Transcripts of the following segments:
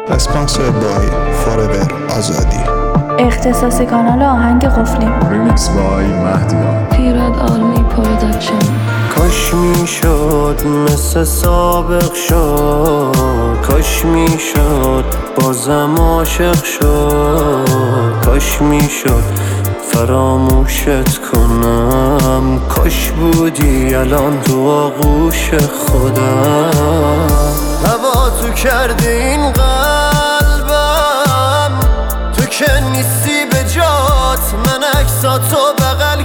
اسپانسر بای فوراور آزادی. اختصاصی کانال آهنگ قفلی. ریمیکس بای مهدیان. پیراد آلمی پروداکشن. کاش میشد مثل سابق شد، کاش میشد بازم عاشق شد، کاش میشد فراموشت کنم، کاش بودی الان تو آغوش خودم. هوا تو کردی این قلبم، تو که نیستی به جات، من عکساتو بغل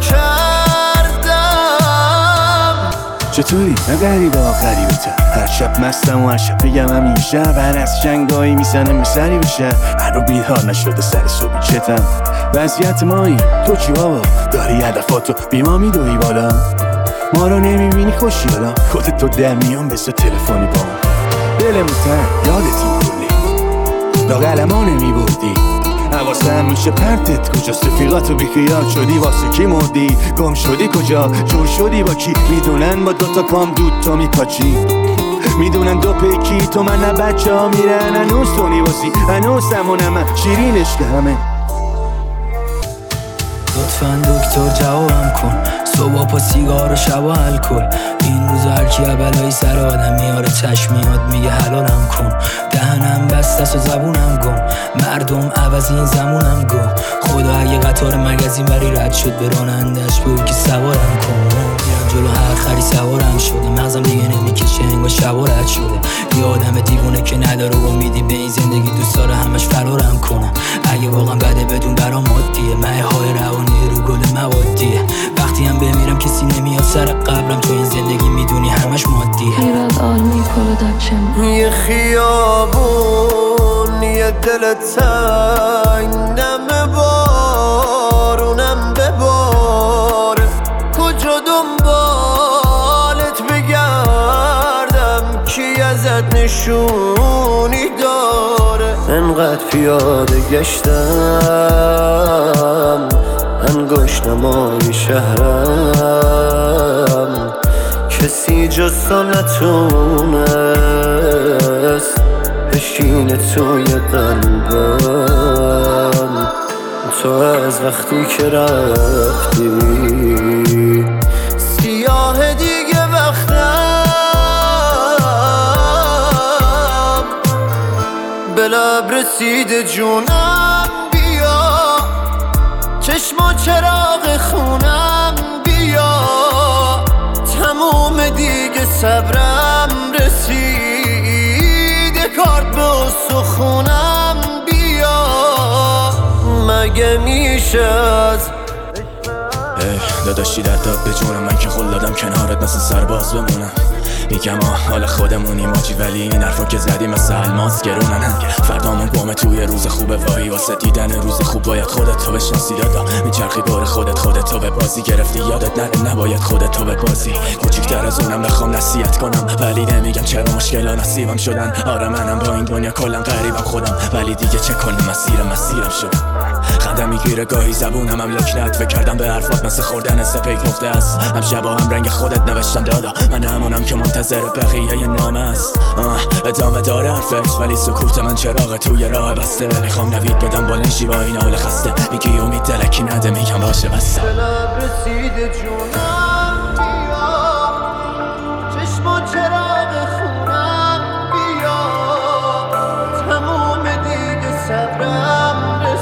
کردم. چطوری؟ من غریبه غریبته، هر شب مستم و هر شب بگم همین شب، هر از جنگایی میزنم میسری بشه، هنو بیدار نشده سر صبحی چتم. وضعیت مایی تو چی بابا؟ داری هدفاتو بی ما میدوی بالا، ما رو نمیبینی خوشی حالا، خودت تو در میان بسه تلفنی با دلمون تن یادتی کلی لاغلما نمیبردی، حواسم میشه پرتت کجاست، رفیقاتو بیخیال شدی، واسه کی مردی، گم شدی کجا، جور شدی با کی، میدونن با دوتا کام دود تو میپاچی، میدونن دو پیکی تو من نه بچه ها میرن، هنوز تو نیواسی، هنوز همونم من شیرینش که همه. لطفاً دکتر جوابم کن، صبح پا سیگار و شب و الکل، این روز هرکی بلایی سر آدم میاره چشمیات میگه حلالم کن، دهنم بسته و زبونم گم، مردم عوض این زمونم گو، خدا اگه قطار مگزین بری رد شد به رانندش بگو که سوارم کن، میرم جلو هر خری سوارم شده، مغزم دیگه نمیکشه انگار شب رد شده، یه آدم دیوونه که نداره امیدی به این زندگی، دوست داره همش فرارم کنم، اگه واقعا بده بدون برام عادیه، مایه های روانی رو گل موادیه، وقتی هم بمیرم کسی نمیاد سر قبرم، تو این زندگی میدونی همش مادیه. پیراد آلمی پروداکشن. یه خیابون یه دل تنگ، نم بارونم بباره، کجا دنبالت بگردم، کی ازت نشونی داره، انقدر پیاده گشتم انگشت نمای شهرم، کسی جز تو نتونست بشینه توی قلبم، تو از وقتی که رفتی سیاه دیگه وقتم، به لب رسیده جونم، بیا چشم و چراغ خونم، بیا تموم دیگه صبرم رسیده کارت به استخونم، بیا مگه میشه از داداشی در داد به جونم، من که خل دادم کنارت مثل سرباز بمونم، میگم حال خودمونیم آجی، ولی این حرفا که زدی مثل الماس گرونن، فردامون گمه توی روز خوبه، وای واسه دیدن روز خوب باید خودت تو بشناسی، دادا میچرخی بار خودت تو به بازی گرفتی، یادت نره نباید خودت تو به بازی، کوچیک‌تر از اونم نخوام نصیحت کنم، ولی نمیگم چرا مشکلا نصیبم شدن، آره منم با این دنیا کلا غریبم خودم، ولی دیگه چه کنم مسیرم شدم، خندم میگیره گاهی زبونم هم لکنت، فکر کردم به حرفات مثل خوردن سپیک نفته است، هم شبا هم رنگ خودت نوشتم دادا، من همونم که منتظر بقیه یه نامه است، ادامه داره حرفت ولی سکوت من چراغ توی راه بسته، میخوام نوید بدم با نشی با این حال خسته، میگی امید دلکی نده میگم باشه بسته، به لب رسیده جونم، بیا چشم و چراغ خونم، بیا تموم دیگه صبرم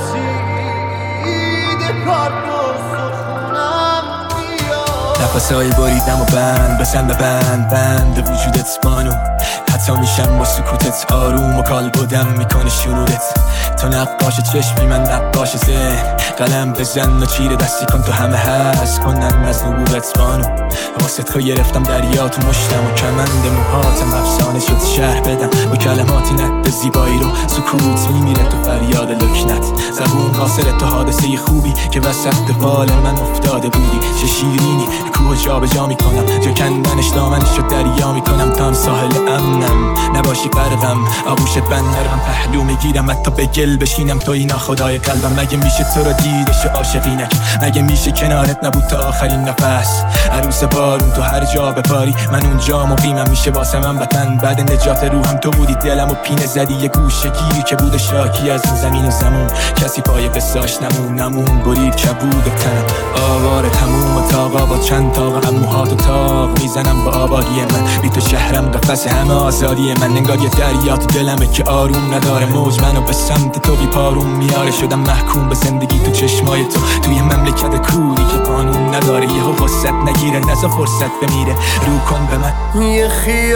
رسیده کار بسخونم، بیا نفسایی بریدم و بند بند وجودت بانو، حتی میشم با سکوتت آروم و کال بودم میکنه شنودت، تو نقاش چشمی من نقاش ذهن، قلم بزن و چیر دستی کن تو همه هست کنن از نبوغت بانو، واسه تو گرفتم دریا تو مشتم و کمند موهاتم، افسانه شد شهر بدم با کلماتی نقد زیبایی رو، سکوت میمیره تو فریاد لکنت، زبون قاصر تو حادثه خوبی که وسط قبال من افتاده بودی، چه شیرینی کوه جا به جا میکنم، جا کندنش دامنش رو دریا میکنم، تا هم ساحل امنم نباشی غرقم، آغوشت بندرم پهلو میگیرم، حتی به گل بشینم تو اینا خدای قلبم، مگه میشه تو رو دیدش عاشقی نک، مگه میشه کنارت نبود تا آخرین نفس، عروس بارون تو هر جا بپاری من اونجا مقیمم، میشه واسه من وطن بعد نجات روحم تو بودی، کردی دلم و پینه زدی یه گوشه گیری که بود شاکی از این زمین و زمون. کسی پای قصاش نمون برید کبود و تنم آواره تموم و تاقا با چند تاقا هم موهات و تاق میزنم با آبادی من. بی تو شهرم قفس همه آزادی من. انگار یه دریا تو دلمه که آروم نداره موج منو به سمت تو بی پاروم میاره. شدم محکوم به زندگی تو چشمای تو توی مملکت کوری که قانون نداره. یهو وسط نگیره نزا فرصت بمیره رو کن به من. یه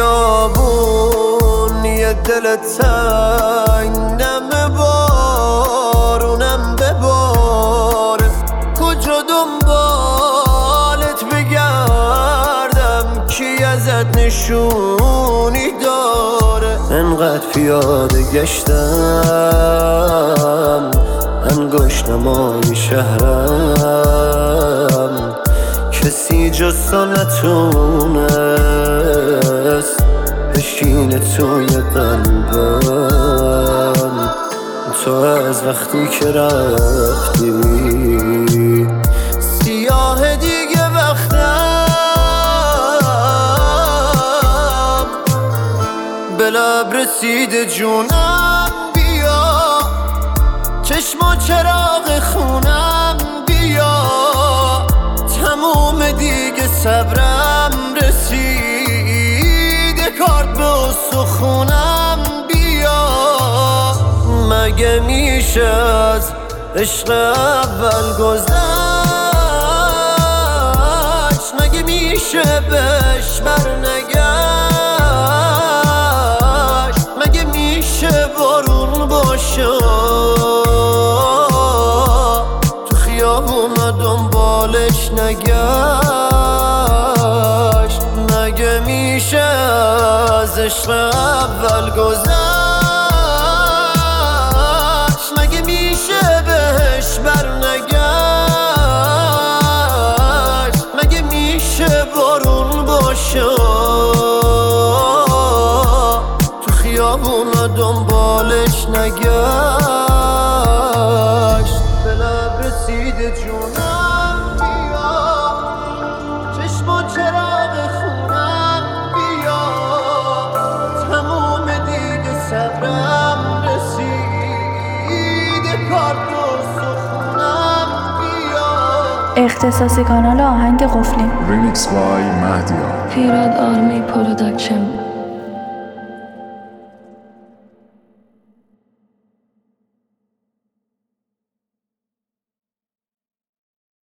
خیابون یه دل تنگ نم بارونم بباره. کجا دنبالت بگردم کی ازت نشونی داره. انقدر پیاده گشتم انگشت نمای شهرم. کسی جز تو نتونست بشینه توی قلبم. تو از وقتی که رفتی سیاه دیگه وقتم. به لب رسیده جونم بیا چشم و چراغ خونم بیا. تموم دیگه صبرم رسیده کارت به استخونم بیا. مگه میشه از عشق اول گذشت؟ مگه میشه بهش برنگشت؟ مگه میشه بارون باشه تو خیابون دنبالش نگشت؟ مگه میشه از عشق اول گذشت؟ مگه میشه بهش برنگشت؟ مگه میشه بارون باشه تو خیابون دنبالش نگشت؟ به لب رسیده جونم بیا چشم و چراغ خونم بیا. تموم دیگه صبرم رسیده کارت و سخونم بیا. اختصاصی کانال آهنگ قفلی. Remix by Mahdiyan. Pirad Army Production.